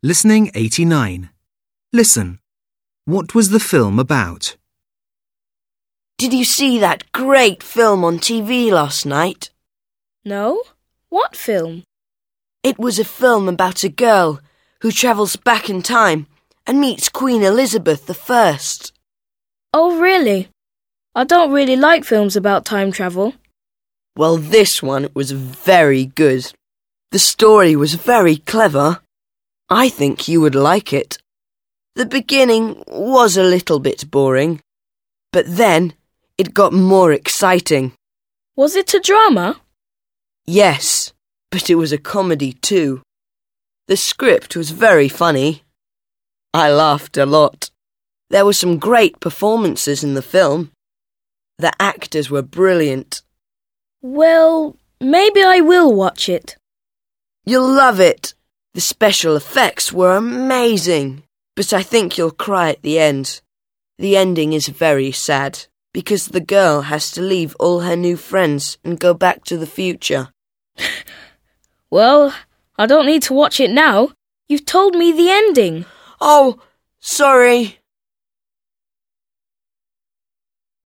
Listening 89. Listen. What was the film about? Did you see that great film on TV last night? No? What film? It was a film about a girl who travels back in time and meets Queen Elizabeth I. Oh, really? I don't really like films about time travel. Well, this one was very good. The story was very clever. I think you would like it. The beginning was a little bit boring, but then it got more exciting. Was it a drama? Yes, but it was a comedy too. The script was very funny. I laughed a lot. There were some great performances in the film. The actors were brilliant. Well, maybe I will watch it. You'll love it. The special effects were amazing, but I think you'll cry at the end. The ending is very sad, because the girl has to leave all her new friends and go back to the future. Well, I don't need to watch it now. You've told me the ending. Oh, sorry.